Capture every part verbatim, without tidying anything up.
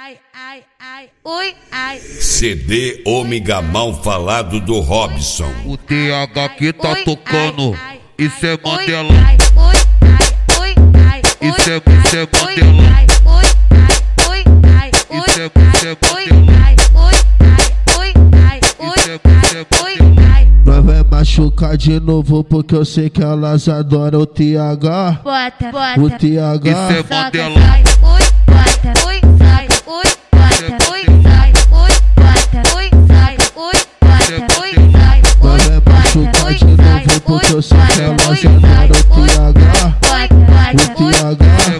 ai, ai, ai, ui, ai. C D Ômega Mal Falado do Robson. O T H que tá Ui, tocando, ai, ai, isso é ui, Mandela. ai, ui, ai, ui, ai, Isso é, ui, isso é ai, Mandela. ai, ui, ai, ui, ai, Isso é, ui, isso é ai, Mandela. ui, ai, ui, ai, ui, Isso é, ai, isso é ui, Mandela. ai. Nós vai machucar de novo porque eu sei que elas adoram o T H. Bota, bota. O T H. Isso é Soca, Mandela. sai, ui, bota, ui, sai, ui, bota, ui, sai, ui, bota, ui, sai, ui, bota, ui, sai, Nós vai machucar de novo porque eu sei que elas adoram o T H. O T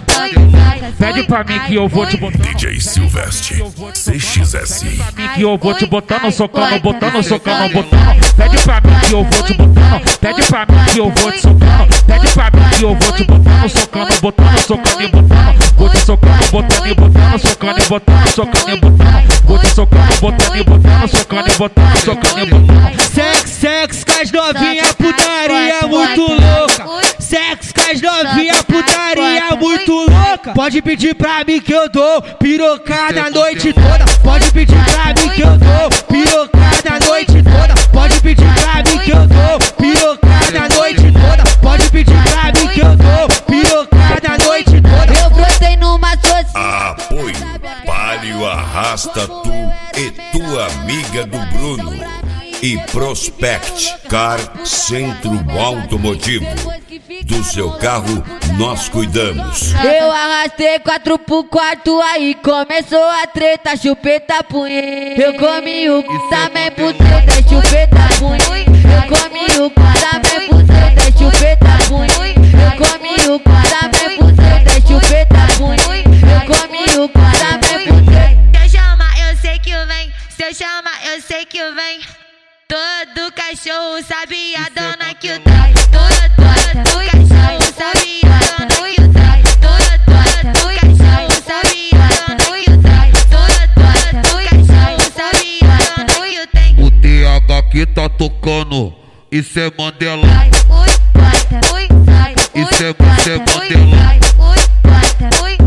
H. Pede pra mim que eu vou te botar. D J Silvestre, C X S. Que eu vou te botando, socando, botando, socando, botando. Pede pra mim que eu vou te botando. Pede pra mim que eu vou te socando. Pede pra mim que eu vou te botando, socando, botando, socando e botando. Vou te socando, botando e botando, socando e botando, socando e botando. Vou te socando, botando e botando, socando e botando, socando e botando. Sexo, sexo, com as novinha, putaria muito louca. Sexo, com as novinha, putaria muito louca. Pode pedir pra mim que eu dou pirocada a noite toda. Pode pedir pra mim que eu dou pirocada a noite toda. Pode pedir pra mim que eu dou pirocada a noite toda. Pode pedir pra mim que eu dou pirocada a noite toda. Eu brotei numa sociedade. Apoio Palio Arrasta Tu e tua amiga do Bruno. E Prospect Car Centro Automotivo. Do seu carro nós cuidamos. Eu arrastei quatro por quatro, aí começou a treta, chupeta punheta. Eu comi o cu também buceta, chupeta punheta. Eu comi o cu também buceta, chupeta punheta. Eu comi o cu também buceta, chupeta punheta. Eu comi o cu também buceta. Se eu chamar, eu sei que vem. Se eu chamar, eu sei que vem. Todo cachorro sabe a dona que o trai. Todo, todo cachorro sabe a dona que o trai. Todo, todo cachorro sabe a dona que o trai. Todo, todo cachorro sabe a dona que o tem. O T H que tá tocando, isso é Mandela. Ui, bota, ui, sai, Isso é, ui, isso é bota, ui, Mandela. sai, ui, bota, ui,